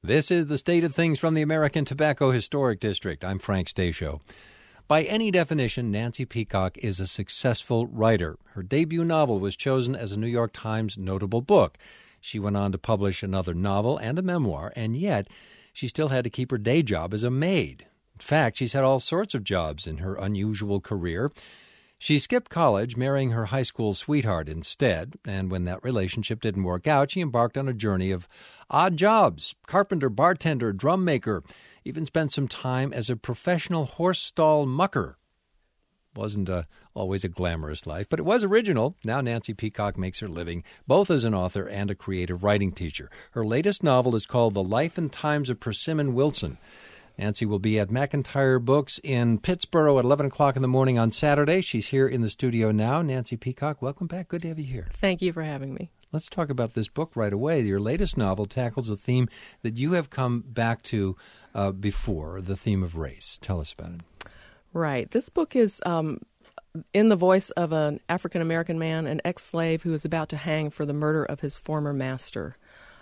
This is the state of things from the American Tobacco Historic District. I'm Frank Stasio. By any definition, Nancy Peacock is a successful writer. Her debut novel was chosen as a New York Times notable book. She went on to publish another novel and a memoir, and yet she still had to keep her day job as a maid. In fact, she's had all sorts of jobs in her unusual career. She skipped college, marrying her high school sweetheart instead, and when that relationship didn't work out, she embarked on a journey of odd jobs: carpenter, bartender, drum maker, even spent some time as a professional horse stall mucker. Wasn't always a glamorous life, but it was original. Now Nancy Peacock makes her living both as an author and a creative writing teacher. Her latest novel is called The Life and Times of Persimmon Wilson. Nancy will be at McIntyre Books in Pittsburgh at 11 o'clock in the morning on Saturday. She's here in the studio now. Nancy Peacock, welcome back. Good to have you here. Thank you for having me. Let's talk about this book right away. Your latest novel tackles a theme that you have come back to before, the theme of race. Tell us about it. Right. This book is in the voice of an African-American man, an ex-slave who is about to hang for the murder of his former master.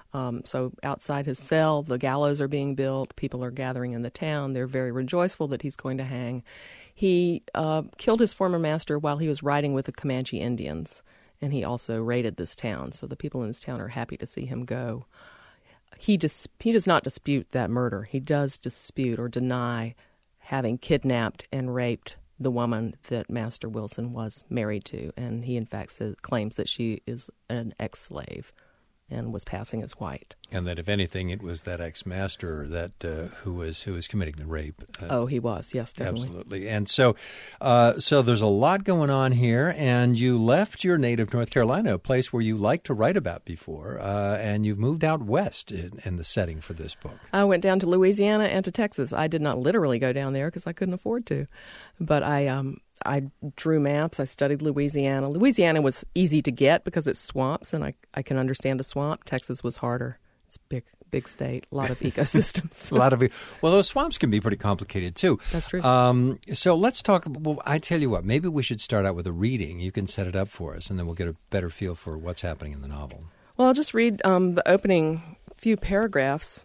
So outside his cell, the gallows are being built. People are gathering in the town. They're very rejoiceful that he's going to hang. He killed his former master while he was riding with the Comanche Indians, and he also raided this town. So the people in this town are happy to see him go. He does not dispute that murder. He does dispute or deny having kidnapped and raped the woman that Master Wilson was married to, and he in fact claims that she is an ex-slave and was passing as white. And that, if anything, it was that ex-master that who was committing the rape. He was, yes, definitely. Absolutely. And so there's a lot going on here, and you left your native North Carolina, a place where you liked to write about before, and you've moved out west in the setting for this book. I went down to Louisiana and to Texas. I did not literally go down there because I couldn't afford to, but I drew maps. I studied Louisiana. Louisiana was easy to get because it's swamps, and I can understand a swamp. Texas was harder. It's a big state, a lot of ecosystems. Well, those swamps can be pretty complicated, too. That's true. So let's talk. Well, I tell you what, maybe we should start out with a reading. You can set it up for us, and then we'll get a better feel for what's happening in the novel. Well, I'll just read the opening few paragraphs,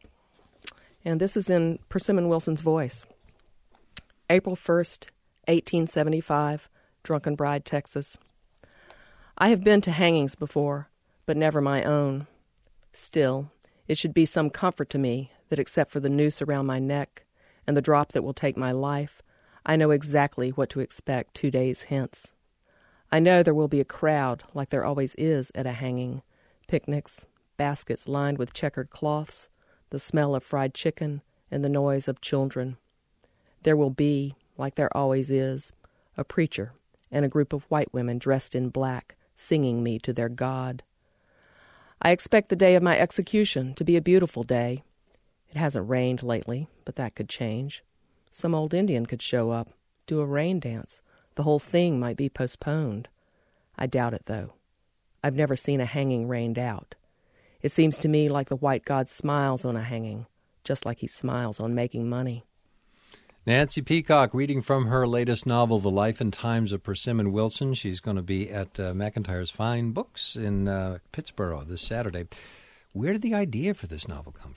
and this is in Persimmon Wilson's voice. April 1st, 1875, Drunken Bride, Texas. I have been to hangings before, but never my own. Still, it should be some comfort to me that except for the noose around my neck and the drop that will take my life, I know exactly what to expect 2 days hence. I know there will be a crowd like there always is at a hanging, picnics, baskets lined with checkered cloths, the smell of fried chicken, and the noise of children. There will be, like there always is, a preacher and a group of white women dressed in black, singing me to their God. I expect the day of my execution to be a beautiful day. It hasn't rained lately, but that could change. Some old Indian could show up, do a rain dance. The whole thing might be postponed. I doubt it, though. I've never seen a hanging rained out. It seems to me like the white God smiles on a hanging, just like he smiles on making money. Nancy Peacock reading from her latest novel, The Life and Times of Persimmon Wilson. She's going to be at McIntyre's Fine Books in Pittsburgh this Saturday. Where did the idea for this novel come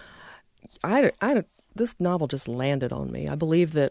from? This novel just landed on me. I believe that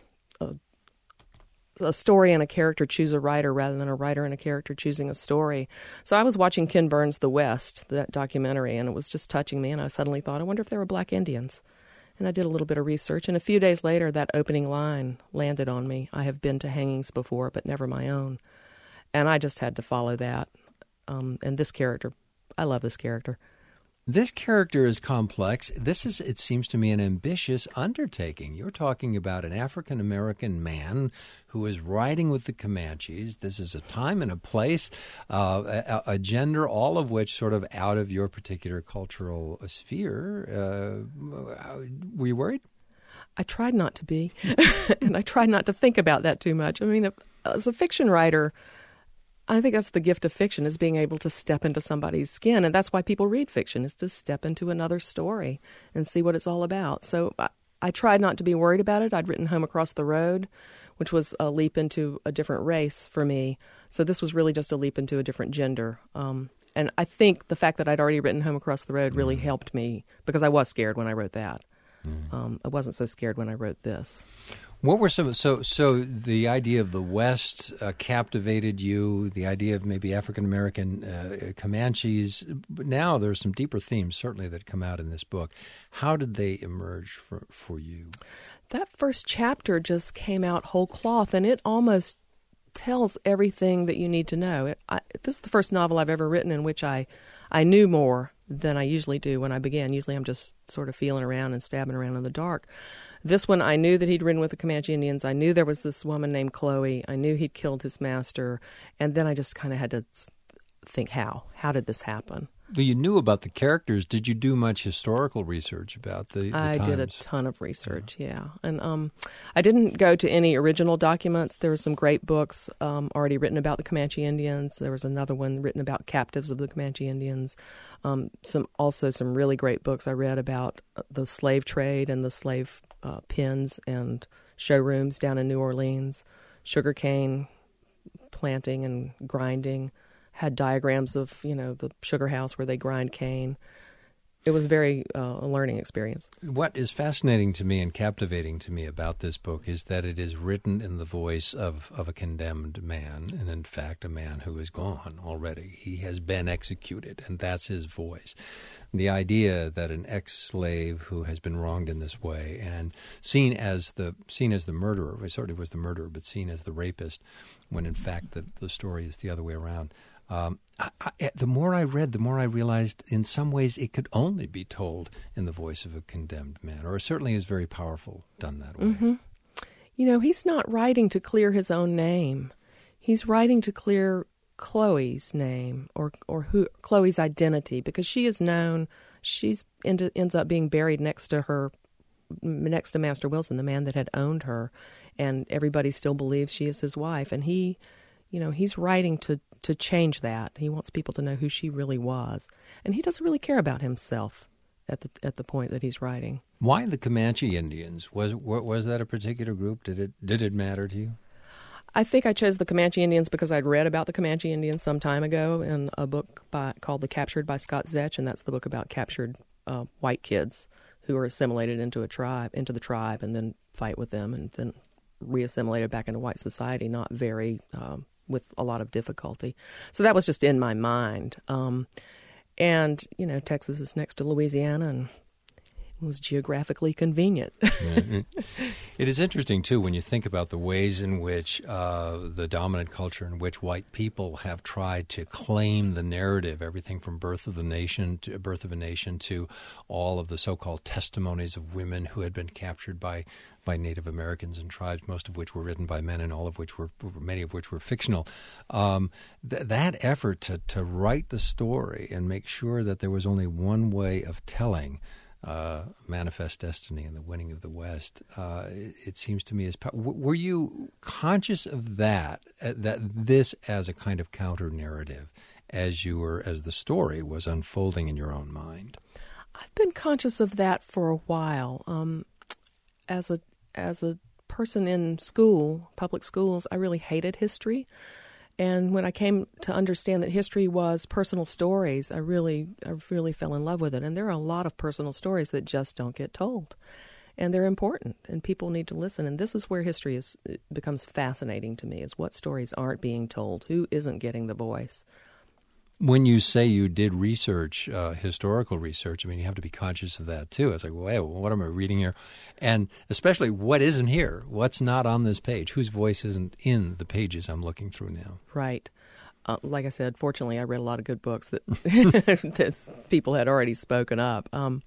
a story and a character choose a writer rather than a writer and a character choosing a story. So I was watching Ken Burns' The West, that documentary, and it was just touching me, and I suddenly thought, I wonder if there were black Indians. And I did a little bit of research, and a few days later, that opening line landed on me. I have been to hangings before, but never my own. And I just had to follow that. And this character, I love this character. This character is complex. This is, it seems to me, an ambitious undertaking. You're talking about an African-American man who is riding with the Comanches. This is a time and a place, a gender, all of which sort of out of your particular cultural sphere. Were you worried? I tried not to be, and I tried not to think about that too much. I mean, as a fiction writer, I think that's the gift of fiction, is being able to step into somebody's skin. And that's why people read fiction, is to step into another story and see what it's all about. So I tried not to be worried about it. I'd written Home Across the Road, which was a leap into a different race for me. So this was really just a leap into a different gender. And I think the fact that I'd already written Home Across the Road really helped me, because I was scared when I wrote that. I wasn't so scared when I wrote this. What were some so the idea of the West captivated you, the idea of maybe African American Comanches, but now there's some deeper themes certainly that come out in this book. How did they emerge for you? That first chapter just came out whole cloth, and it almost tells everything that you need to know. This is the first novel I've ever written in which I knew more than I usually do when I began. Usually I'm just sort of feeling around and stabbing around in the dark. This one, I knew that he'd ridden with the Comanche Indians. I knew there was this woman named Chloe. I knew he'd killed his master. And then I just kind of had to think, how? How did this happen? You knew about the characters. Did you do much historical research about the I times? did a ton of research, yeah. And I didn't go to any original documents. There were some great books already written about the Comanche Indians. There was another one written about captives of the Comanche Indians. Some really great books I read about the slave trade and the slave pens and showrooms down in New Orleans, sugarcane planting and grinding. Had diagrams of, the sugar house where they grind cane. It was very a learning experience. What is fascinating to me and captivating to me about this book is that it is written in the voice of a condemned man, and in fact a man who is gone already. He has been executed, and that's his voice. The idea that an ex-slave who has been wronged in this way and seen as the murderer, well, certainly was the murderer, but seen as the rapist, when in fact the story is the other way around. The more I read, the more I realized in some ways it could only be told in the voice of a condemned man, or certainly is very powerful done that way. Mm-hmm. He's not writing to clear his own name. He's writing to clear Chloe's name or Chloe's identity, because she is known. She's ends up being buried next to Master Wilson, the man that had owned her, and everybody still believes she is his wife. And he's writing to change that. He wants people to know who she really was, and he doesn't really care about himself at the point that he's writing. Why the Comanche Indians? Was that a particular group? Did it matter to you? I think I chose the Comanche Indians because I'd read about the Comanche Indians some time ago in a book called The Captured by Scott Zetch, and that's the book about captured white kids who are assimilated into the tribe, and then fight with them, and then reassimilated back into white society, not very with a lot of difficulty. So that was just in my mind. And, Texas is next to Louisiana, and it was geographically convenient. It is interesting, too, when you think about the ways in which the dominant culture in which white people have tried to claim the narrative, everything from Birth of a Nation to all of the so-called testimonies of women who had been captured by Native Americans and tribes, most of which were written by men and many of which were fictional. That effort to write the story and make sure that there was only one way of telling Manifest Destiny and the winning of the West, it seems to me as were you conscious of that this as a kind of counter narrative as the story was unfolding in your own mind? I've been conscious of that for a while. As a person in public schools, I really hated history. And when I came to understand that history was personal stories, I really fell in love with it. And there are a lot of personal stories that just don't get told. And they're important, and people need to listen. And this is where history becomes fascinating to me, is what stories aren't being told, who isn't getting the voice. When you say you did research, historical research, you have to be conscious of that, too. It's like, well, what am I reading here? And especially, what isn't here? What's not on this page? Whose voice isn't in the pages I'm looking through now? Right. Like I said, fortunately, I read a lot of good books that that people had already spoken up.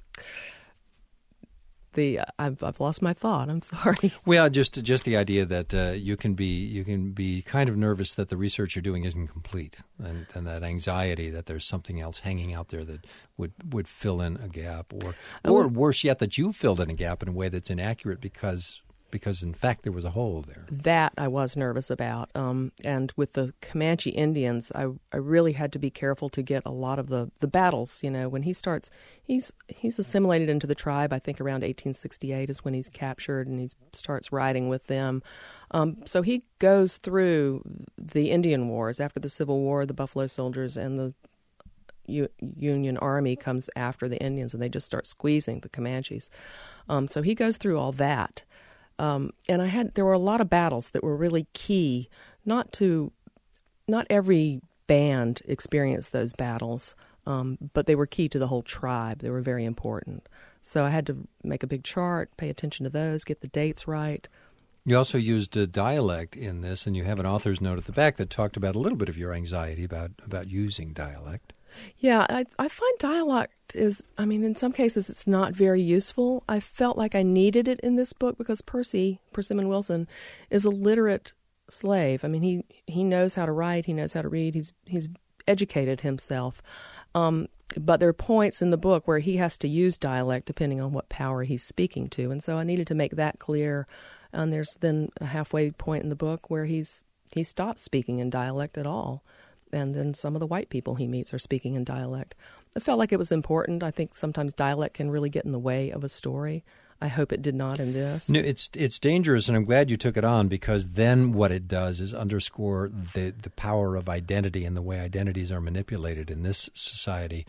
I've lost my thought. I'm sorry. Well, just the idea that you can be kind of nervous that the research you're doing isn't complete, and that anxiety that there's something else hanging out there that would fill in a gap, or worse yet, that you filled in a gap in a way that's inaccurate because in fact there was a hole there. That I was nervous about. And with the Comanche Indians, I really had to be careful to get a lot of the battles. When he starts, he's assimilated into the tribe, I think around 1868 is when he's captured, and he starts riding with them. So he goes through the Indian Wars after the Civil War, the Buffalo Soldiers, and Union Army comes after the Indians, and they just start squeezing the Comanches. So he goes through all that. And there were a lot of battles that were really key. Not every band experienced those battles, but they were key to the whole tribe. They were very important. So I had to make a big chart, pay attention to those, get the dates right. You also used a dialect in this, and you have an author's note at the back that talked about a little bit of your anxiety about using dialect. Yeah, I find dialect in some cases it's not very useful. I felt like I needed it in this book because Persimmon Wilson, is a literate slave. I mean, he knows how to write, he knows how to read, he's educated himself. But there are points in the book where he has to use dialect depending on what power he's speaking to, and so I needed to make that clear. And there's then a halfway point in the book where he stops speaking in dialect at all. And then some of the white people he meets are speaking in dialect. I felt like it was important. I think sometimes dialect can really get in the way of a story. I hope it did not in this. No, it's dangerous, and I'm glad you took it on, because then what it does is underscore the power of identity and the way identities are manipulated in this society.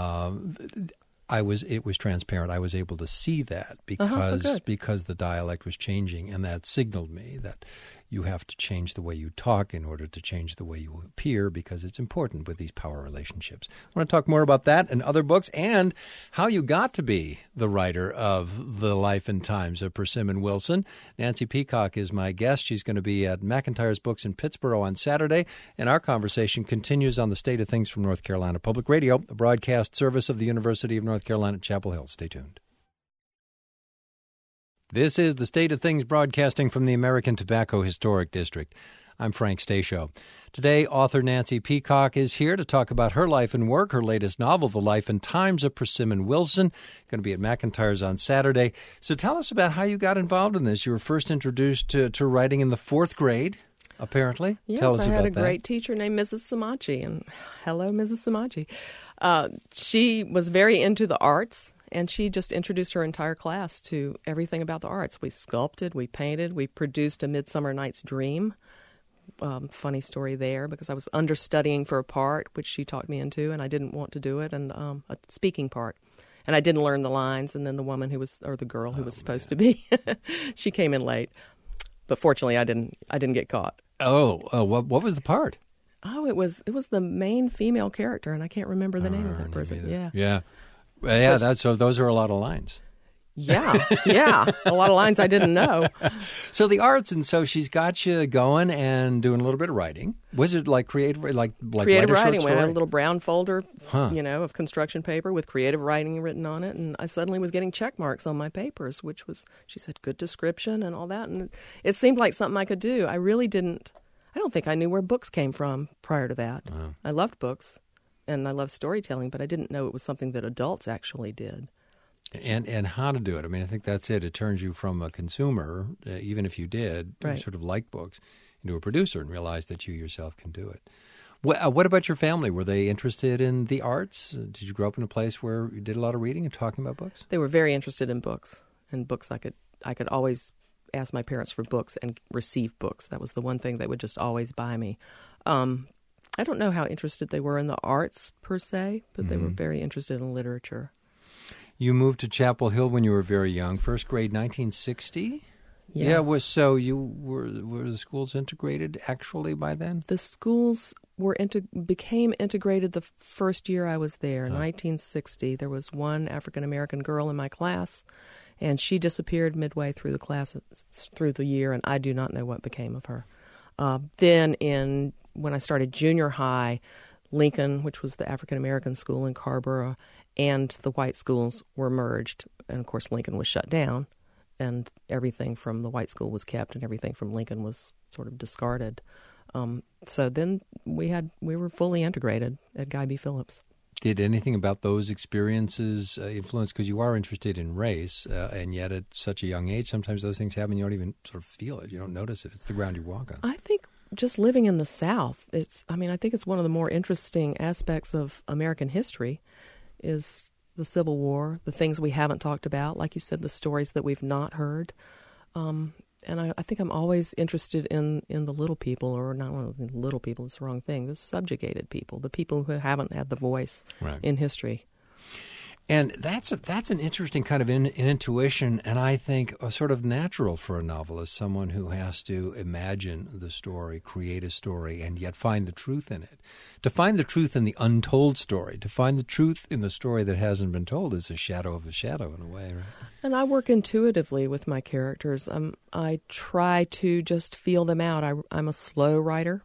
It was transparent. I was able to see that because the dialect was changing, and that signaled me that you have to change the way you talk in order to change the way you appear, because it's important with these power relationships. I want to talk more about that and other books, and how you got to be the writer of The Life and Times of Persimmon Wilson. Nancy Peacock is my guest. She's going to be at McIntyre's Books in Pittsburgh on Saturday, and our conversation continues on the State of Things from North Carolina Public Radio, a broadcast service of the University of North Carolina at Chapel Hill. Stay tuned. This is the State of Things, broadcasting from the American Tobacco Historic District. I'm Frank Stasio. Today, author Nancy Peacock is here to talk about her life and work, her latest novel, The Life and Times of Persimmon Wilson, going to be at McIntyre's on Saturday. So tell us about how you got involved in this. You were first introduced to writing in the 4th grade, apparently. Yes, tell us I about had a that. great teacher named Mrs. Samachi, and hello, Mrs. Samachi. She was very into the arts, and she just introduced her entire class to everything about the arts. We sculpted, we painted, we produced A Midsummer Night's Dream. Funny story there, because I was understudying for a part, which she talked me into, and I didn't want to do it, and a speaking part. And I didn't learn the lines, and then the woman the girl who was supposed to be, she came in late. But fortunately, I didn't get caught. What was the part? Oh, it was the main female character, and I can't remember the name of that person. Yeah. So those are a lot of lines. Yeah, a lot of lines I didn't know. So the arts, and so she's got you going and doing a little bit of writing. Was it like creative writing? We had a little brown folder, of construction paper with creative writing written on it, and I suddenly was getting check marks on my papers, which was, she said, good description and all that, and it seemed like something I could do. I don't think I knew where books came from prior to that. Wow. I loved books, and I loved storytelling, but I didn't know it was something that adults actually did. And how to do it. I mean, I think that's it. It turns you from a consumer, even if you did, right, sort of like books, into a producer and realize that you yourself can do it. What about your family? Were they interested in the arts? Did you grow up in a place where you did a lot of reading and talking about books? They were very interested in books. And books, I could always ask my parents for books and receive books. That was the one thing they would just always buy me. I don't know how interested they were in the arts per se, but they were very interested in literature. You moved to Chapel Hill when you were very young, first grade, 1960? Yeah. Were the schools integrated actually by then? The schools became integrated the first year I was there, 1960. There was one African-American girl in my class, and she disappeared midway through the year, and I do not know what became of her. Then when I started junior high, Lincoln, which was the African-American school in Carrboro, and the white schools were merged. And, of course, Lincoln was shut down, and everything from the white school was kept, and everything from Lincoln was sort of discarded. So then we were fully integrated at Guy B. Phillips. Did anything about those experiences influence, because you are interested in race, and yet at such a young age, sometimes those things happen, you don't even sort of feel it, you don't notice it. It's the ground you walk on. I think just living in the South, I think it's one of the more interesting aspects of American history is the Civil War, the things we haven't talked about, like you said, the stories that we've not heard. And I think I'm always interested in the little people, or not little people, it's the wrong thing, the subjugated people, the people who haven't had the voice in history. And that's an interesting kind of intuition, and I think sort of natural for a novelist, someone who has to imagine the story, create a story, and yet find the truth in it. To find the truth in the untold story, to find the truth in the story that hasn't been told is a shadow of a shadow in a way, right? And I work intuitively with my characters. I try to just feel them out. I'm a slow writer.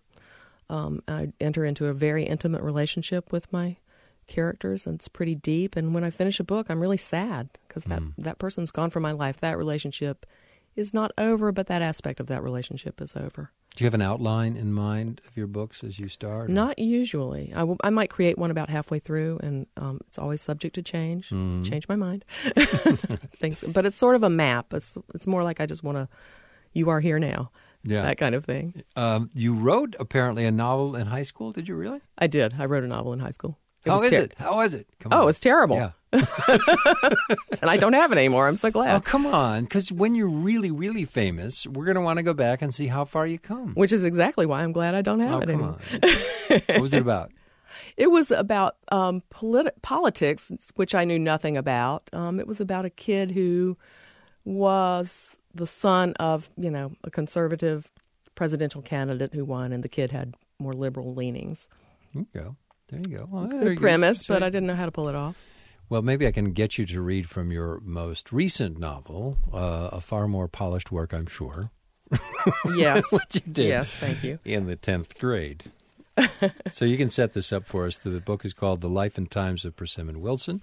I enter into a very intimate relationship with my characters, and it's pretty deep. And when I finish a book, I'm really sad because that person's gone from my life. That relationship is not over, but that aspect of that relationship is over. Do you have an outline in mind of your books as you start? Not usually. I might create one about halfway through, and it's always subject to change. Change my mind. But it's sort of a map. It's more like I just want to, you are here now. Yeah. That kind of thing. You wrote apparently a novel in high school. Did you really? I did. I wrote a novel in high school. How is it? How was it? Come on. It was terrible. Yeah. And I don't have it anymore. I'm so glad. Oh, come on. Because when you're really, really famous, we're going to want to go back and see how far you come. Which is exactly why I'm glad I don't have it anymore. What was it about? It was about politics, which I knew nothing about. It was about a kid who was the son of, a conservative presidential candidate who won, and the kid had more liberal leanings. There you go. There you go. Well, the premise, but I didn't know how to pull it off. Well, maybe I can get you to read from your most recent novel, a far more polished work, I'm sure. Yes. What you did. Yes, thank you. In the 10th grade. So you can set this up for us. The book is called The Life and Times of Persimmon Wilson.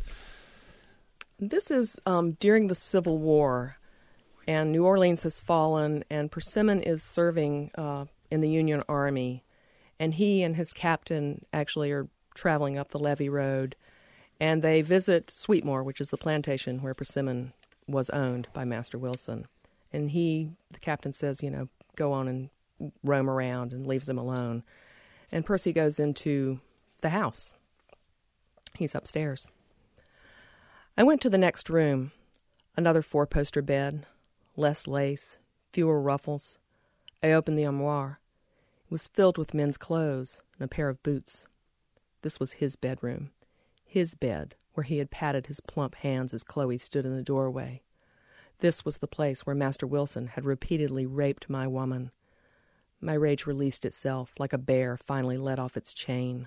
This is during the Civil War, and New Orleans has fallen, and Persimmon is serving in the Union Army. And he and his captain actually are traveling up the Levee Road, and they visit Sweetmoor, which is the plantation where Persimmon was owned by Master Wilson. And the captain says, go on and roam around, and leaves him alone. And Percy goes into the house. He's upstairs. I went to the next room, another 4-poster bed, less lace, fewer ruffles. I opened the armoire. It was filled with men's clothes and a pair of boots. This was his bedroom, his bed, where he had patted his plump hands as Chloe stood in the doorway. This was the place where Master Wilson had repeatedly raped my woman. My rage released itself like a bear finally let off its chain.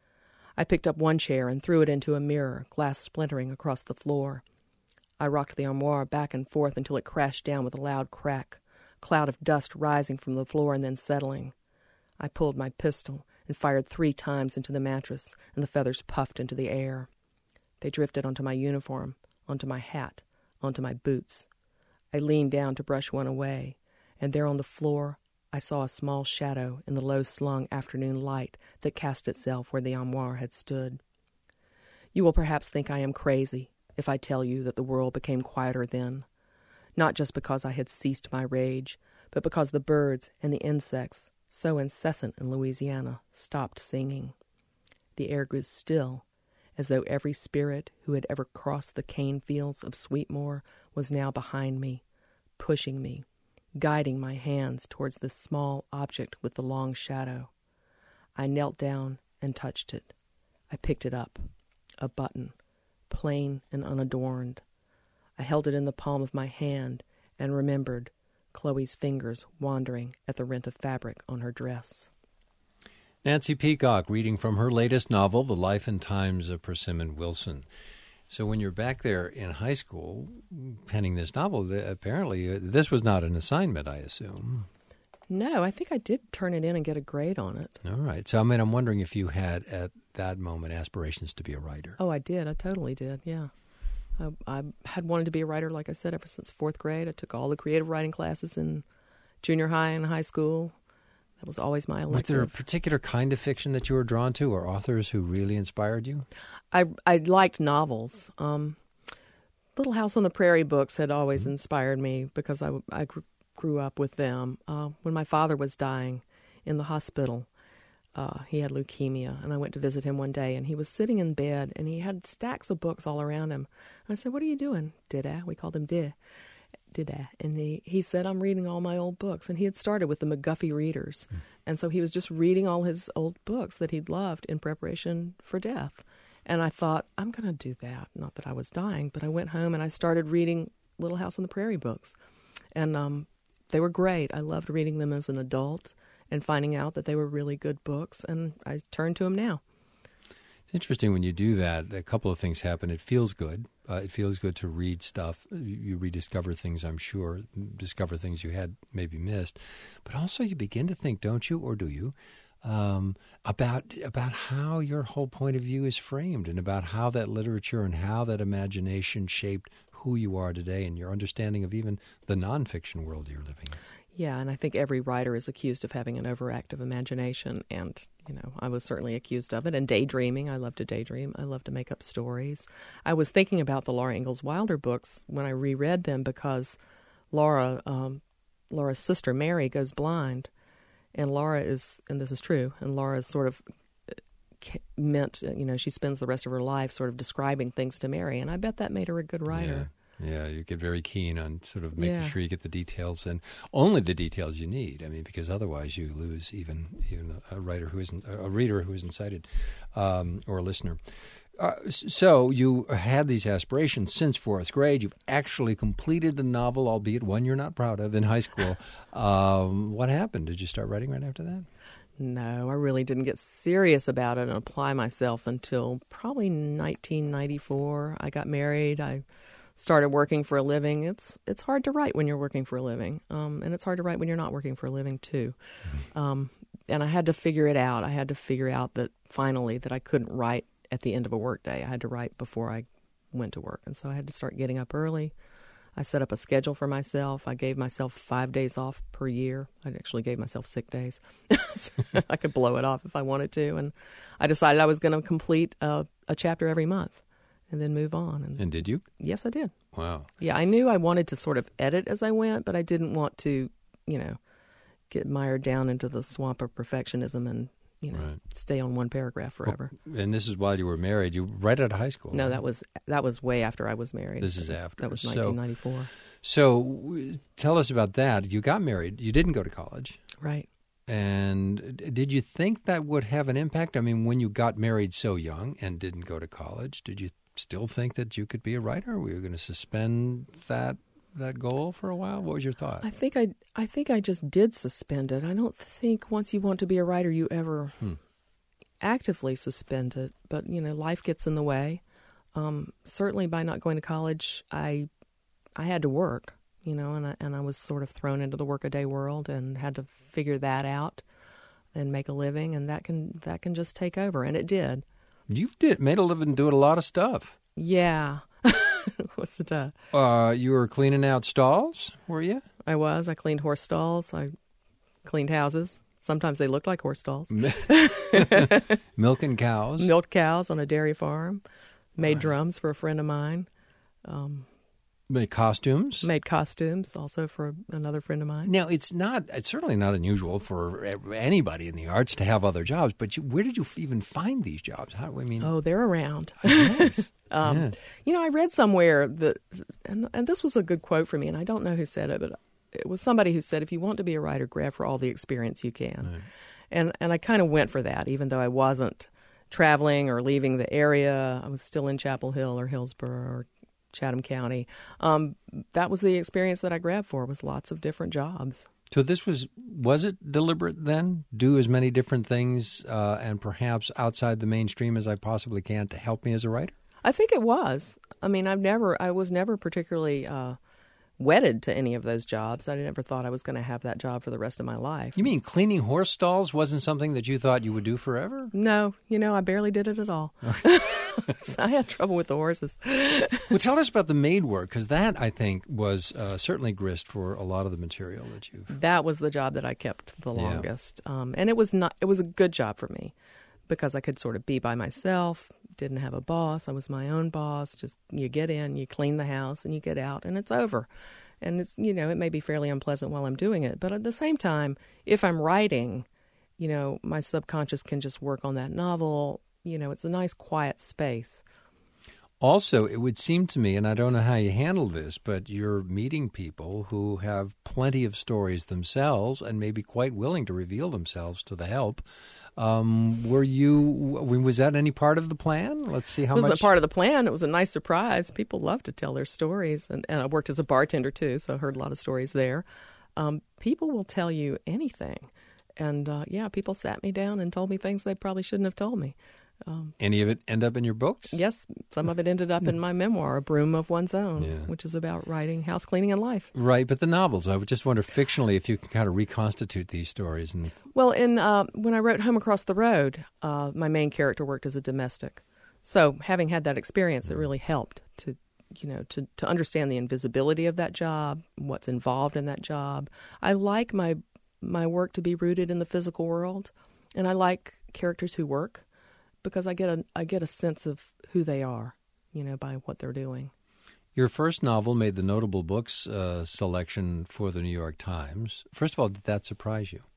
I picked up one chair and threw it into a mirror, glass splintering across the floor. I rocked the armoire back and forth until it crashed down with a loud crack, a cloud of dust rising from the floor and then settling. I pulled my pistol and fired 3 times into the mattress, and the feathers puffed into the air. They drifted onto my uniform, onto my hat, onto my boots. I leaned down to brush one away, and there on the floor I saw a small shadow in the low-slung afternoon light that cast itself where the armoire had stood. You will perhaps think I am crazy if I tell you that the world became quieter then, not just because I had ceased my rage, but because the birds and the insects, so incessant in Louisiana, stopped singing. The air grew still, as though every spirit who had ever crossed the cane fields of Sweetmoor was now behind me, pushing me, guiding my hands towards this small object with the long shadow. I knelt down and touched it. I picked it up, a button, plain and unadorned. I held it in the palm of my hand and remembered Chloe's fingers wandering at the rent of fabric on her dress. Nancy Peacock reading from her latest novel, The Life and Times of Persimmon Wilson. So when you're back there in high school penning this novel, apparently this was not an assignment, I assume. No, I think I did turn it in and get a grade on it. All right. So, I'm wondering if you had at that moment aspirations to be a writer. Oh, I did. I totally did, yeah. I had wanted to be a writer, like I said, ever since 4th grade. I took all the creative writing classes in junior high and high school. That was always my elective. Was there a particular kind of fiction that you were drawn to, or authors who really inspired you? I liked novels. Little House on the Prairie books had always inspired me because I grew up with them. When my father was dying in the hospital, he had leukemia, and I went to visit him one day, and he was sitting in bed, and he had stacks of books all around him. And I said, "What are you doing, Dida?" We called him Did. And he said, I'm reading all my old books. And he had started with the McGuffey Readers. And so he was just reading all his old books that he'd loved in preparation for death. And I thought, I'm going to do that. Not that I was dying, but I went home and I started reading Little House on the Prairie books. And they were great. I loved reading them as an adult and finding out that they were really good books. And I turn to them now. It's interesting when you do that. A couple of things happen. It feels good. It feels good to read stuff. You rediscover things, I'm sure, discover things you had maybe missed. But also you begin to think, don't you, or do you, about how your whole point of view is framed and about how that literature and how that imagination shaped who you are today and your understanding of even the nonfiction world you're living in. Yeah, and I think every writer is accused of having an overactive imagination, and, I was certainly accused of it. And daydreaming, I love to daydream. I love to make up stories. I was thinking about the Laura Ingalls Wilder books when I reread them because Laura's sister, Mary, goes blind, and Laura is, and this is true, and Laura is sort of meant, she spends the rest of her life sort of describing things to Mary, and I bet that made her a good writer. Yeah, you get very keen on sort of making sure you get the details and only the details you need. I mean, because otherwise you lose even a reader who isn't sighted, or a listener. So you had these aspirations since fourth grade. You've actually completed a novel, albeit one you're not proud of, in high school. What happened? Did you start writing right after that? No, I really didn't get serious about it and apply myself until probably 1994. I got married. I started working for a living. It's hard to write when you're working for a living, and it's hard to write when you're not working for a living too. And I had to figure it out. I had to figure out that finally that I couldn't write at the end of a workday. I had to write before I went to work, and so I had to start getting up early. I set up a schedule for myself. I gave myself 5 days off per year. I actually gave myself sick days. I could blow it off if I wanted to, and I decided I was going to complete a chapter every month. And then move on. And did you? Yes, I did. Wow. Yeah, I knew I wanted to sort of edit as I went, but I didn't want to, get mired down into the swamp of perfectionism and, stay on one paragraph forever. Well, and this is while you were married. You right out of high school. No, right? that was way after I was married. This is after. That was 1994. So tell us about that. You got married. You didn't go to college. Right. And did you think that would have an impact? I mean, when you got married so young and didn't go to college, did you still think that you could be a writer? Were you going to suspend that goal for a while? What was your thought? I think I just did suspend it. I don't think once you want to be a writer you ever actively suspend it. But life gets in the way. Certainly, by not going to college, I had to work. And I was sort of thrown into the workaday world and had to figure that out and make a living, and that can just take over, and it did. You made a living doing a lot of stuff. Yeah. What's it? You were cleaning out stalls, were you? I was. I cleaned horse stalls. I cleaned houses. Sometimes they looked like horse stalls. Milking cows. Milked cows on a dairy farm. Made drums for a friend of mine. Made costumes? Made costumes also for another friend of mine. Now, it's certainly not unusual for anybody in the arts to have other jobs, but where did you even find these jobs? Oh, they're around. Yes. I read somewhere that, and this was a good quote for me, and I don't know who said it, but it was somebody who said, if you want to be a writer, grab for all the experience you can. Right. And I kind of went for that, even though I wasn't traveling or leaving the area. I was still in Chapel Hill or Hillsborough or Chatham County. That was the experience that I grabbed for, was lots of different jobs. So this was it deliberate then? Do as many different things and perhaps outside the mainstream as I possibly can to help me as a writer? I think it was. I mean, I was never particularly wedded to any of those jobs. I never thought I was going to have that job for the rest of my life. You mean cleaning horse stalls wasn't something that you thought you would do forever? No. I barely did it at all. I had trouble with the horses. Well, tell us about the maid work, because that, I think, was certainly grist for a lot of the material that you've... That was the job that I kept the longest. And it was a good job for me because I could sort of be by myself, didn't have a boss. I was my own boss. Just you get in, you clean the house, and you get out, and it's over. And it's, it may be fairly unpleasant while I'm doing it. But at the same time, if I'm writing, my subconscious can just work on that novel. It's a nice quiet space. Also, it would seem to me, and I don't know how you handle this, but you're meeting people who have plenty of stories themselves and may be quite willing to reveal themselves to the help. Was that any part of the plan? Let's see how much. It wasn't part of the plan. It was a nice surprise. People love to tell their stories. And I worked as a bartender, too, so I heard a lot of stories there. People will tell you anything. And, people sat me down and told me things they probably shouldn't have told me. Any of it end up in your books? Yes, some of it ended up in my memoir, A Broom of One's Own, which is about writing, house cleaning, and life. Right, but the novels, I would just wonder fictionally if you can kind of reconstitute these stories. Well, when I wrote Home Across the Road, my main character worked as a domestic. So having had that experience, it really helped to understand the invisibility of that job, what's involved in that job. I like my work to be rooted in the physical world, and I like characters who work, because I get a sense of who they are, by what they're doing. Your first novel made the Notable Books selection for the New York Times. First of all, did that surprise you?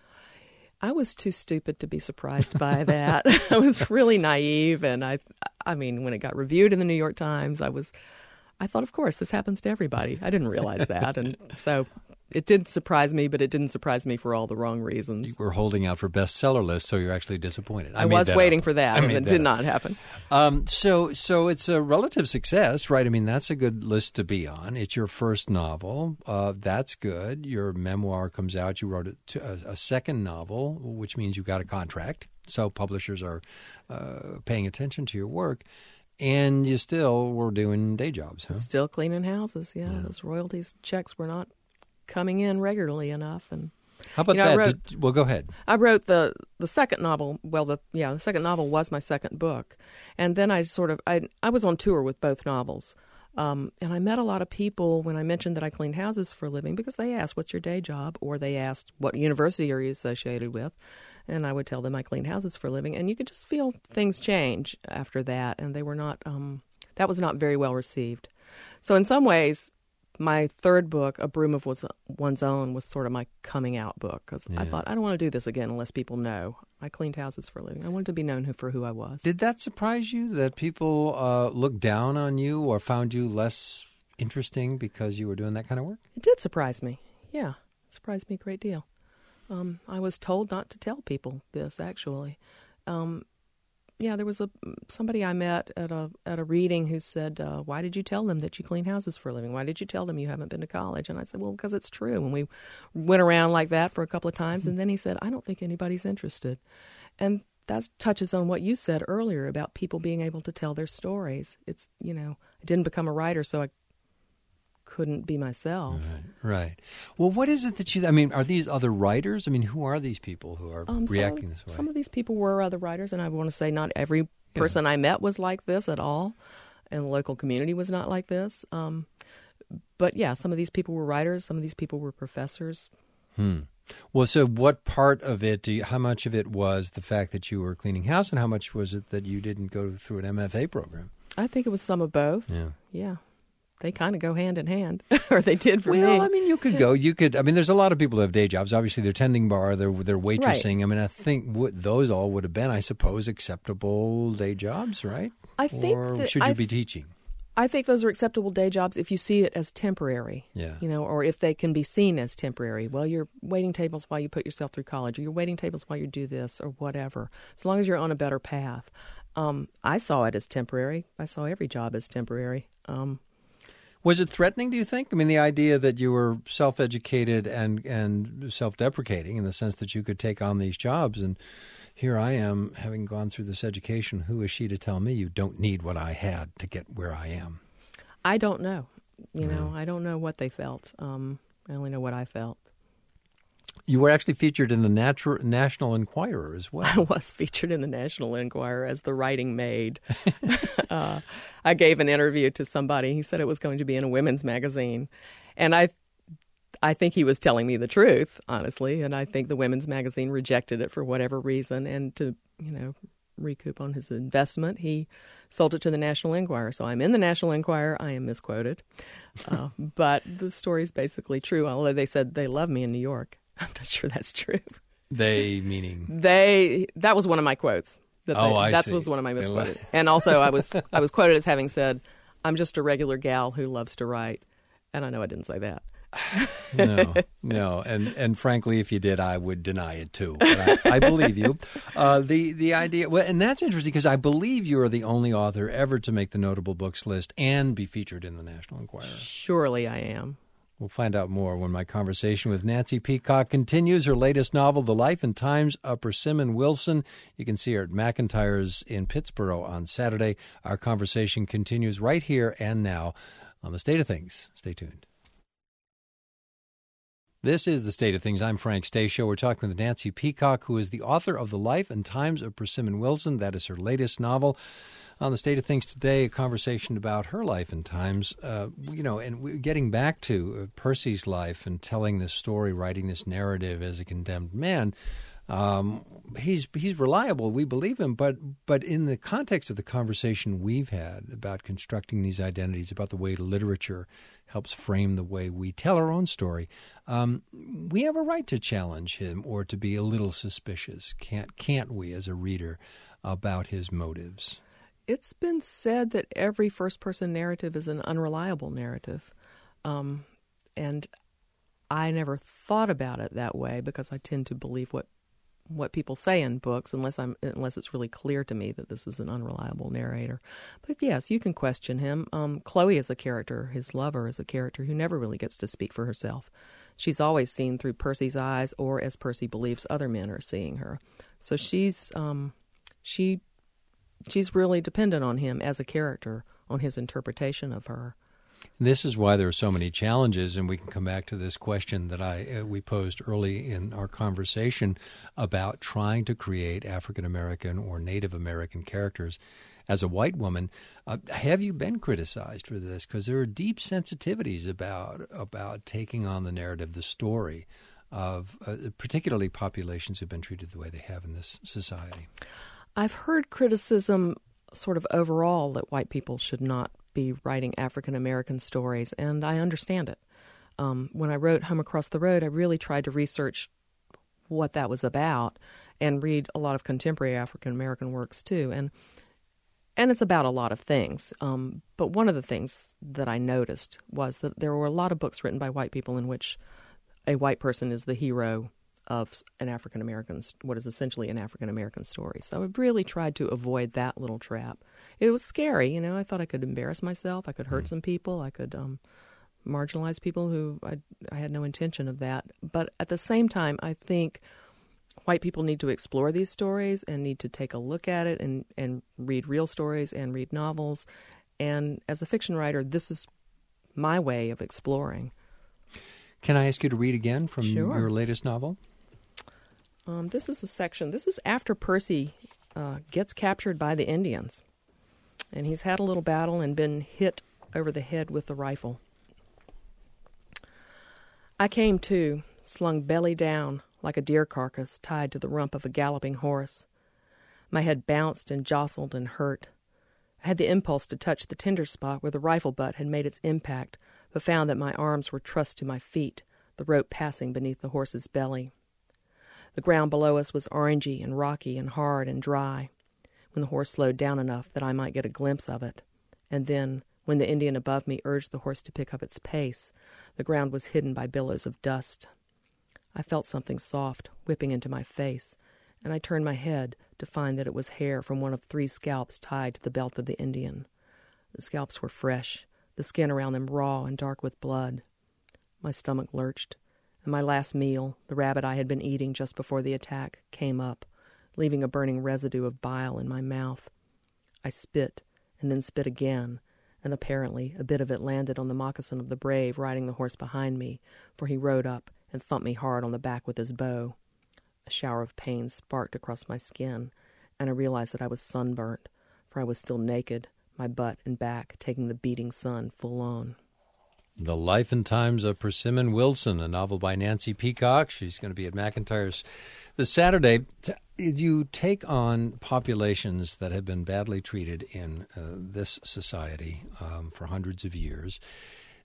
I was too stupid to be surprised by that. I was really naive, and I mean, when it got reviewed in the New York Times, I thought, of course, this happens to everybody. I didn't realize that, and so it did surprise me, but it didn't surprise me for all the wrong reasons. You were holding out for bestseller lists, so you're actually disappointed. I was waiting for that, and it did not happen. So it's a relative success, right? I mean, that's a good list to be on. It's your first novel. That's good. Your memoir comes out. You wrote a second novel, which means you got a contract. So publishers are paying attention to your work. And you still were doing day jobs, huh? Still cleaning houses, yeah. Those royalties checks were not coming in regularly enough. And how about that? Go ahead. I wrote the second novel. Well, the second novel was my second book. And then I was on tour with both novels. And I met a lot of people when I mentioned that I cleaned houses for a living, because they asked, what's your day job? Or they asked, what university are you associated with? And I would tell them I cleaned houses for a living. And you could just feel things change after that. And they were not, that was not very well received. So in some ways, my third book, A Broom of One's Own, was sort of my coming out book, because I thought, I don't want to do this again unless people know I cleaned houses for a living. I wanted to be known for who I was. Did that surprise you, that people looked down on you or found you less interesting because you were doing that kind of work? It did surprise me. Yeah, it surprised me a great deal. I was told not to tell people this, actually. There was somebody I met at a reading who said, why did you tell them that you clean houses for a living? Why did you tell them you haven't been to college? And I said, well, because it's true. And we went around like that for a couple of times. And then he said, I don't think anybody's interested. And that touches on what you said earlier about people being able to tell their stories. It's, I didn't become a writer, so I couldn't be myself. Right. Well, what is it that are these other writers? I mean, who are these people who are reacting this way? Some of these people were other writers, and I want to say not every person I met was like this at all, and the local community was not like this. But yeah, some of these people were writers, some of these people were professors. Well, so what part of it, how much of it was the fact that you were cleaning house, and how much was it that you didn't go through an MFA program? I think it was some of both. Yeah. They kind of go hand in hand, or they did for me. Well, I mean, there's a lot of people who have day jobs. Obviously, they're tending bar, they're waitressing. Right. I mean, I think those all would have been, I suppose, acceptable day jobs, right? I think or should you be teaching? I think those are acceptable day jobs if you see it as temporary, or if they can be seen as temporary. Well, you're waiting tables while you put yourself through college, or you're waiting tables while you do this, or whatever, as long as you're on a better path. I saw it as temporary. I saw every job as temporary. Was it threatening, do you think? I mean, the idea that you were self-educated and self-deprecating in the sense that you could take on these jobs, and here I am, having gone through this education. Who is she to tell me you don't need what I had to get where I am? I don't know. I don't know what they felt. I only know what I felt. You were actually featured in the National Enquirer as well. I was featured in the National Enquirer as the writing maid. I gave an interview to somebody. He said it was going to be in a women's magazine. And I think he was telling me the truth, honestly. And I think the women's magazine rejected it for whatever reason. And to, recoup on his investment, he sold it to the National Enquirer. So I'm in the National Enquirer. I am misquoted. But the story's basically true, although they said they love me in New York. I'm not sure that's true. They meaning? That was one of my quotes. That see. was one of my misquoted. And also, I was quoted as having said, "I'm just a regular gal who loves to write," and I know I didn't say that. No, and frankly, if you did, I would deny it too. But I believe you. The idea, well, and that's interesting because I believe you are the only author ever to make the notable books list and be featured in the National Enquirer. Surely I am. We'll find out more when my conversation with Nancy Peacock continues. Her latest novel, The Life and Times of Persimmon Wilson. You can see her at McIntyre's in Pittsburgh on Saturday. Our conversation continues right here and now on The State of Things. Stay tuned. This is The State of Things. I'm Frank Stasio. We're talking with Nancy Peacock, who is the author of The Life and Times of Persimmon Wilson. That is her latest novel. On The State of Things today, a conversation about her life and times, and getting back to Percy's life and telling this story, writing this narrative as a condemned man. He's reliable. We believe him. But in the context of the conversation we've had about constructing these identities, about the way literature helps frame the way we tell our own story, we have a right to challenge him or to be a little suspicious. Can't we, as a reader, about his motives? It's been said that every first-person narrative is an unreliable narrative, and I never thought about it that way because I tend to believe what people say in books unless it's really clear to me that this is an unreliable narrator. But yes, you can question him. Chloe is a character. His lover is a character who never really gets to speak for herself. She's always seen through Percy's eyes, or as Percy believes other men are seeing her. So she's really dependent on him as a character, on his interpretation of her. This is why there are so many challenges, and we can come back to this question that we posed early in our conversation about trying to create African American or Native American characters as a white woman. Have you been criticized for this? Because there are deep sensitivities about taking on the narrative, the story of particularly populations who've been treated the way they have in this society. I've heard criticism sort of overall that white people should not be writing African American stories, and I understand it. When I wrote Home Across the Road, I really tried to research what that was about and read a lot of contemporary African American works too, and it's about a lot of things. But one of the things that I noticed was that there were a lot of books written by white people in which a white person is the hero of an African American, what is essentially an African American story. So I really tried to avoid that little trap. It was scary, I thought I could embarrass myself, I could hurt some people, I could marginalize people who I had no intention of that. But at the same time, I think white people need to explore these stories and need to take a look at it and read real stories and read novels. And as a fiction writer, this is my way of exploring. Can I ask you to read again from Sure. your latest novel? This is a section. This is after Percy gets captured by the Indians. And he's had a little battle and been hit over the head with the rifle. I came to, slung belly down like a deer carcass tied to the rump of a galloping horse. My head bounced and jostled and hurt. I had the impulse to touch the tender spot where the rifle butt had made its impact, but found that my arms were trussed to my feet, the rope passing beneath the horse's belly. The ground below us was orangey and rocky and hard and dry, when the horse slowed down enough that I might get a glimpse of it. And then, when the Indian above me urged the horse to pick up its pace, the ground was hidden by billows of dust. I felt something soft whipping into my face, and I turned my head to find that it was hair from one of 3 scalps tied to the belt of the Indian. The scalps were fresh, the skin around them raw and dark with blood. My stomach lurched, and my last meal, the rabbit I had been eating just before the attack, came up, leaving a burning residue of bile in my mouth. I spit, and then spit again, and apparently a bit of it landed on the moccasin of the brave riding the horse behind me, for he rode up and thumped me hard on the back with his bow. A shower of pain sparked across my skin, and I realized that I was sunburnt, for I was still naked, my butt and back taking the beating sun full on. The Life and Times of Persimmon Wilson, a novel by Nancy Peacock. She's going to be at McIntyre's this Saturday. You take on populations that have been badly treated in this society for hundreds of years.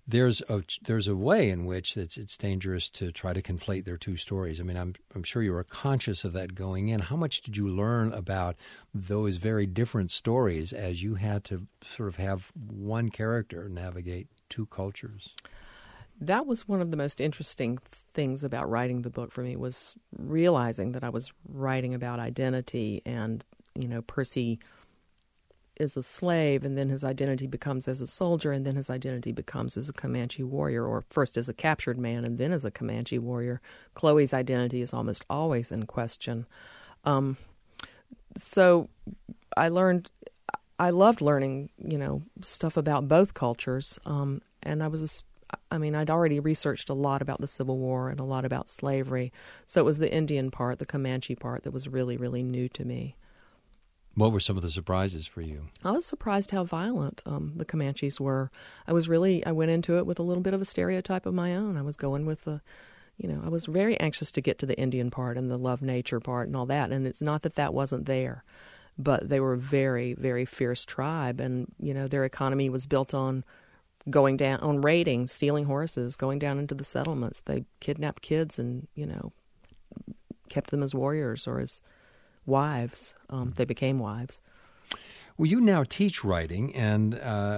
there's a way in which it's dangerous to try to conflate their two stories. I mean, I'm sure you were conscious of that going in. How much did you learn about those very different stories as you had to sort of have one character navigate two cultures? That was one of the most interesting things about writing the book for me, was realizing that I was writing about identity, and, Percy is a slave, and then his identity becomes as a soldier, and then his identity becomes as a Comanche warrior, or first as a captured man and then as a Comanche warrior. Chloe's identity is almost always in question. So I loved learning, stuff about both cultures, and I'd already researched a lot about the Civil War and a lot about slavery, so it was the Indian part, the Comanche part, that was really, really new to me. What were some of the surprises for you? I was surprised how violent the Comanches were. I went into it with a little bit of a stereotype of my own. I was going with I was very anxious to get to the Indian part and the love nature part and all that, and it's not that wasn't there, but they were a very, very fierce tribe, and, their economy was built on going down, on raiding, stealing horses, going down into the settlements. They kidnapped kids and, kept them as warriors or as wives. They became wives. Well, you now teach writing, and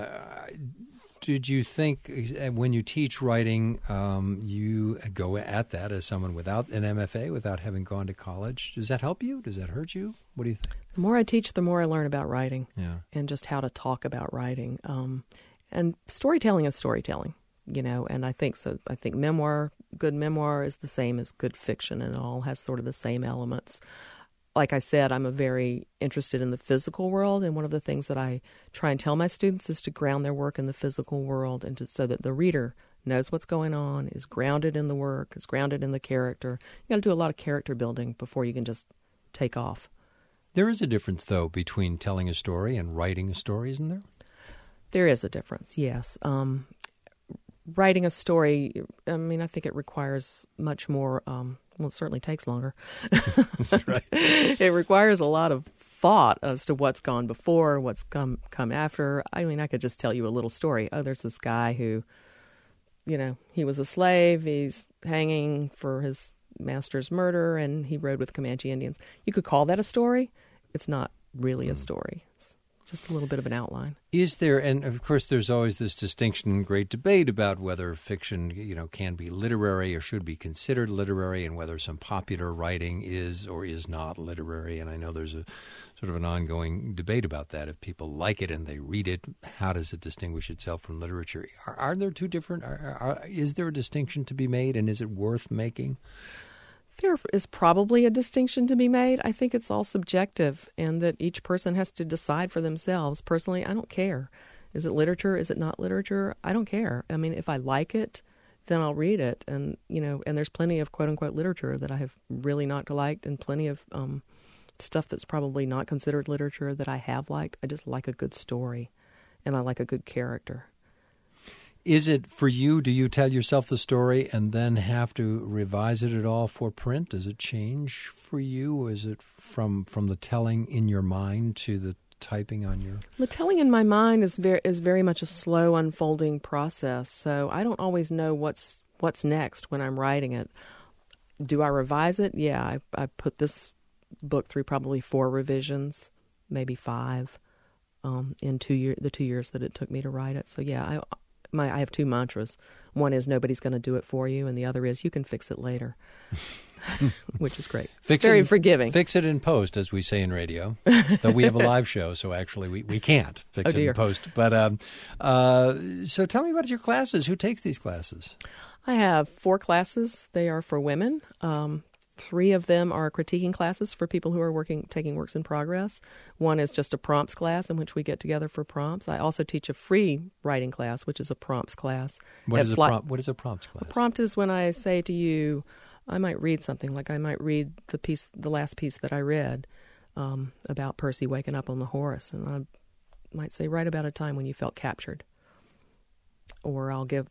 did you think when you teach writing, you go at that as someone without an MFA, without having gone to college? Does that help you? Does that hurt you? What do you think? The more I teach, the more I learn about writing, yeah, and just how to talk about writing. And storytelling is storytelling, and I think so. I think good memoir is the same as good fiction, and it all has sort of the same elements. Like I said, I'm very interested in the physical world, and one of the things that I try and tell my students is to ground their work in the physical world, and so that the reader knows what's going on, is grounded in the work, is grounded in the character. You got to do a lot of character building before you can just take off. There is a difference, though, between telling a story and writing a story, isn't there? There is a difference, yes. Writing a story, I think it requires much more. It certainly takes longer. That's right. It requires a lot of thought as to what's gone before, what's come after. I could just tell you a little story. Oh, there's this guy who, he was a slave. He's hanging for his master's murder, and he rode with Comanche Indians. You could call that a story. It's not really a story. It's just a little bit of an outline. Is there, and of course there's always this distinction and great debate about whether fiction, can be literary or should be considered literary, and whether some popular writing is or is not literary. And I know there's a sort of an ongoing debate about that. If people like it and they read it, how does it distinguish itself from literature? Are there two different, is there a distinction to be made, and is it worth making? There is probably a distinction to be made. I think it's all subjective, and that each person has to decide for themselves. Personally, I don't care. Is it literature? Is it not literature? I don't care. If I like it, then I'll read it. And, and there's plenty of quote-unquote literature that I have really not liked, and plenty of stuff that's probably not considered literature that I have liked. I just like a good story, and I like a good character. Is it for you, do you tell yourself the story and then have to revise it at all for print? Does it change for you? Or is it from the telling in your mind to the typing on your... The telling in my mind is very much a slow unfolding process, so I don't always know what's next when I'm writing it. Do I revise it? Yeah, I put this book through probably 4 revisions, maybe 5, in the 2 years that it took me to write it. So yeah, I have 2 mantras. One is nobody's going to do it for you, and the other is you can fix it later, which is great. Very forgiving. Fix it in post, as we say in radio, though we have a live show, so actually we can't fix it in post. But so tell me about your classes. Who takes these classes? I have 4 classes. They are for women. 3 of them are critiquing classes for people who are taking works in progress. One is just a prompts class in which we get together for prompts. I also teach a free writing class, which is a prompts class. What is a prompts class? A prompt is when I say to you, I might read something, like I might read the last piece that I read about Percy waking up on the horse, and I might say, write about a time when you felt captured. Or I'll give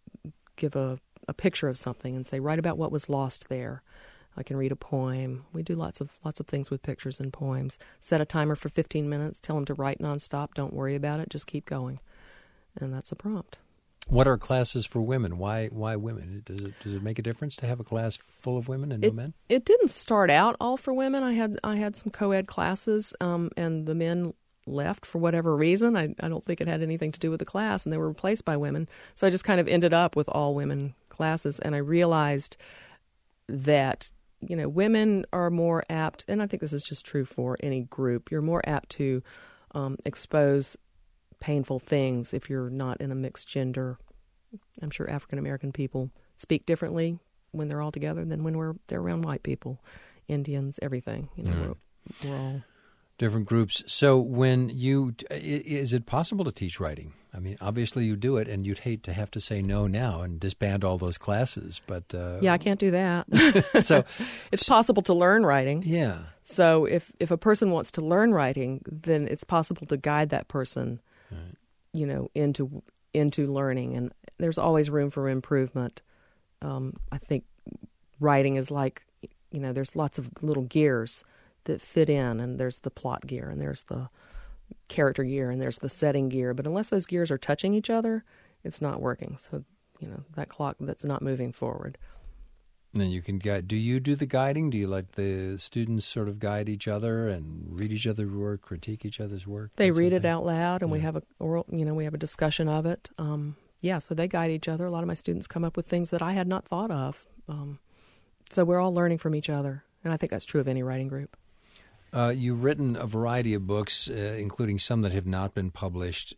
a picture of something and say, write about what was lost there. I can read a poem. We do lots of things with pictures and poems. Set a timer for 15 minutes. Tell them to write nonstop. Don't worry about it. Just keep going. And that's a prompt. What are classes for women? Why women? Does it make a difference to have a class full of women and no men? It didn't start out all for women. I had some co-ed classes, and the men left for whatever reason. I don't think it had anything to do with the class, and they were replaced by women. So I just kind of ended up with all women classes, and I realized that women are more apt, and I think this is just true for any group. You're more apt to expose painful things if you're not in a mixed gender. I'm sure African American people speak differently when they're all together than when they're around white people, Indians, everything. We're all different groups. So is it possible to teach writing? I mean, obviously you do it, and you'd hate to have to say no now and disband all those classes. But yeah, I can't do that. So it's possible to learn writing. Yeah. So if a person wants to learn writing, then it's possible to guide that person, right, into learning, and there's always room for improvement. I think writing is like, there's lots of little gears that fit in, and there's the plot gear, and there's the character gear, and there's the setting gear. But unless those gears are touching each other, it's not working. So, that clock that's not moving forward. And then you can guide. Do you do the guiding? Do you let the students sort of guide each other and read each other's work, critique each other's work? They read it out loud, and we have a discussion of it. So they guide each other. A lot of my students come up with things that I had not thought of. So we're all learning from each other, and I think that's true of any writing group. You've written a variety of books, including some that have not been published.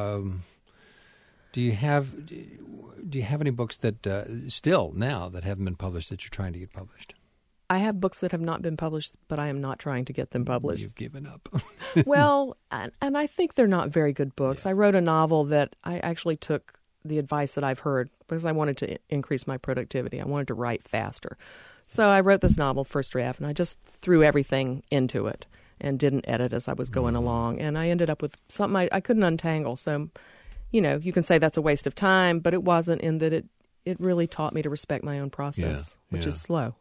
Do you have any books that still now that haven't been published that you're trying to get published? I have books that have not been published, but I am not trying to get them published. You've given up. Well, and I think they're not very good books. Yeah. I wrote a novel that I actually took the advice that I've heard because I wanted to increase my productivity. I wanted to write faster. So I wrote this novel, first draft, and I just threw everything into it and didn't edit as I was going along. And I ended up with something I couldn't untangle. So, you can say that's a waste of time, but it wasn't, in that it really taught me to respect my own process, which is slow.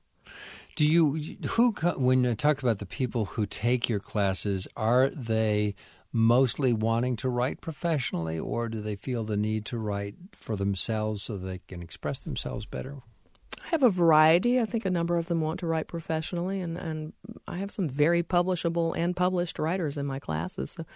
When you talk about the people who take your classes, are they mostly wanting to write professionally, or do they feel the need to write for themselves so they can express themselves better? I have a variety. I think a number of them want to write professionally, and I have some very publishable and published writers in my classes. So,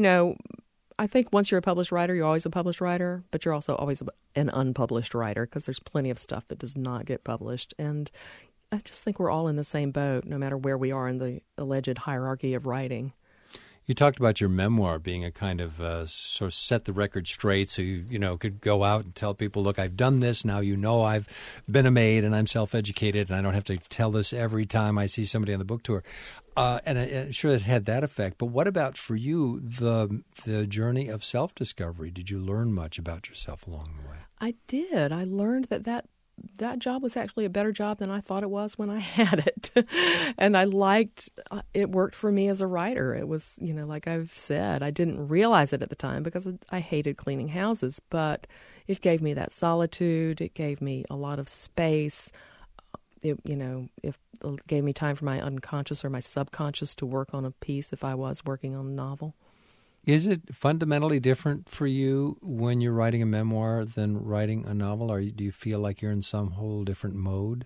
I think once you're a published writer, you're always a published writer, but you're also always an unpublished writer because there's plenty of stuff that does not get published. And I just think we're all in the same boat, no matter where we are in the alleged hierarchy of writing. You talked about your memoir being a kind of sort of set the record straight, so you could go out and tell people, look, I've done this. Now I've been a maid and I'm self-educated, and I don't have to tell this every time I see somebody on the book tour. And I'm sure it had that effect. But what about for you, the journey of self-discovery? Did you learn much about yourself along the way? I did. I learned that job was actually a better job than I thought it was when I had it. And I liked it. Worked for me as a writer. It was, like I've said, I didn't realize it at the time because I hated cleaning houses, but it gave me that solitude. It gave me a lot of space. It gave me time for my unconscious or my subconscious to work on a piece if I was working on a novel. Is it fundamentally different for you when you're writing a memoir than writing a novel? Or do you feel like you're in some whole different mode?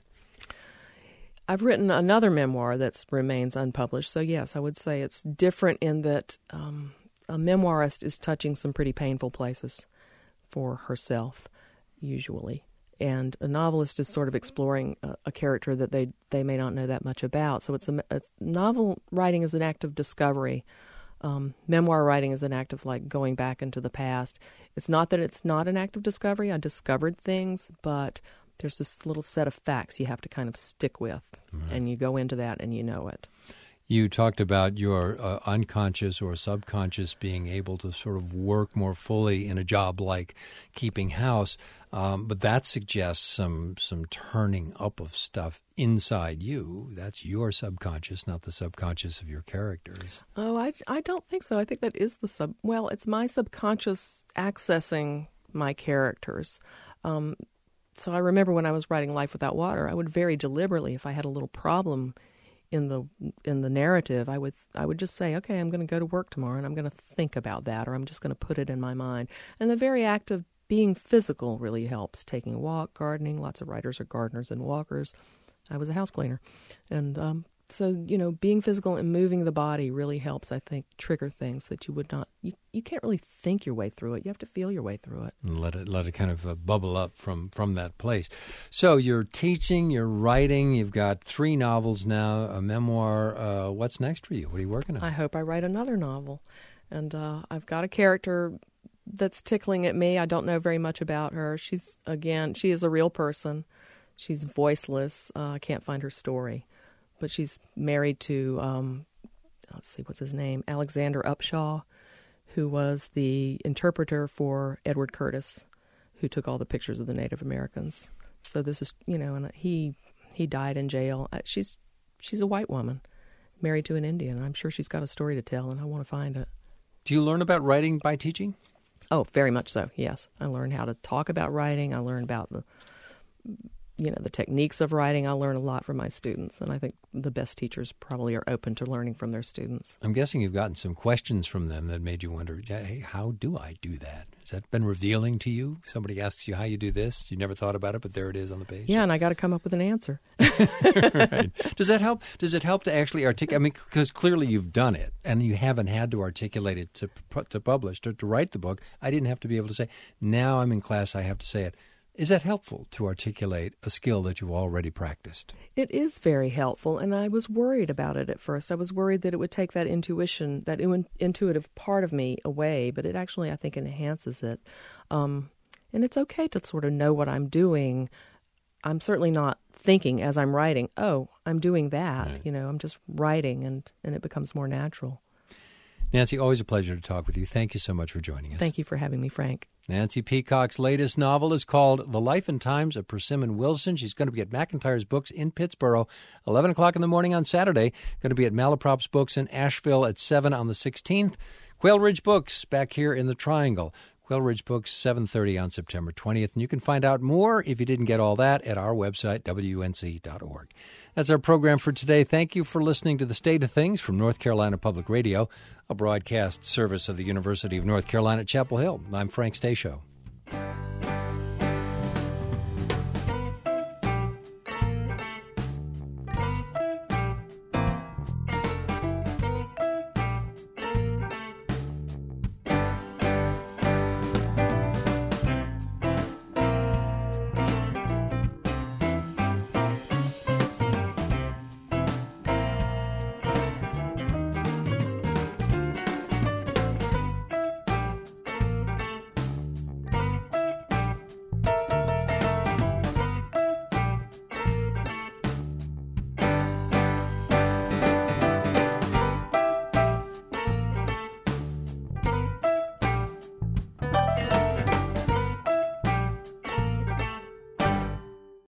I've written another memoir that remains unpublished. So, yes, I would say it's different in that a memoirist is touching some pretty painful places for herself, usually. And a novelist is sort of exploring a character that they may not know that much about. So it's novel writing is an act of discovery. Memoir writing is an act of like going back into the past. It's not that it's not an act of discovery. I discovered things, but there's this little set of facts you have to kind of stick with, and you go into that and you know it. You talked about your unconscious or subconscious being able to sort of work more fully in a job like keeping house, but that suggests some turning up of stuff inside you. That's your subconscious, not the subconscious of your characters. Oh, I don't think so. I think that is it's my subconscious accessing my characters. So I remember when I was writing Life Without Water, I would very deliberately, if I had a little problem in the narrative, I would just say, okay, I'm going to go to work tomorrow and I'm going to think about that, or I'm just going to put it in my mind. And the very act of being physical really helps. Taking a walk, gardening. Lots of writers are gardeners and walkers. I was a house cleaner. And so, being physical and moving the body really helps, I think, trigger things that you would not, you can't really think your way through it. You have to feel your way through it. And let it kind of bubble up from that place. So you're teaching, you're writing, you've got 3 novels now, a memoir. What's next for you? What are you working on? I hope I write another novel. And I've got a character that's tickling at me. I don't know very much about her. She is a real person. She's voiceless. I can't find her story. But she's married to, let's see, what's his name? Alexander Upshaw, who was the interpreter for Edward Curtis, who took all the pictures of the Native Americans. So this is, and he died in jail. She's a white woman, married to an Indian. I'm sure she's got a story to tell, and I want to find it. Do you learn about writing by teaching? Oh, very much so, yes. I learned how to talk about writing. I learned about the techniques of writing. I learn a lot from my students, and I think the best teachers probably are open to learning from their students. I'm guessing you've gotten some questions from them that made you wonder, hey, how do I do that? Has that been revealing to you? Somebody asks you how you do this. You never thought about it, but there it is on the page. Yeah, and I got to come up with an answer. Right. Does that help? Does it help to actually articulate? I mean, because clearly you've done it, and you haven't had to articulate it to publish, to write the book. I didn't have to be able to say, now I'm in class, I have to say it. Is that helpful to articulate a skill that you've already practiced? It is very helpful, and I was worried about it at first. I was worried that it would take that intuition, that intuitive part of me away, but it actually, I think, enhances it. And it's okay to sort of know what I'm doing. I'm certainly not thinking as I'm writing, oh, I'm doing that. Right. I'm just writing, and it becomes more natural. Nancy, always a pleasure to talk with you. Thank you so much for joining us. Thank you for having me, Frank. Nancy Peacock's latest novel is called The Life and Times of Persimmon Wilson. She's going to be at McIntyre's Books in Pittsburgh, 11 o'clock in the morning on Saturday. Going to be at Malaprops Books in Asheville at 7 on the 16th. Quail Ridge Books back here in the Triangle. Quail Ridge Books, 7:30 on September 20th. And you can find out more, if you didn't get all that, at our website, WNC.org. That's our program for today. Thank you for listening to The State of Things from North Carolina Public Radio, a broadcast service of the University of North Carolina at Chapel Hill. I'm Frank Stasio.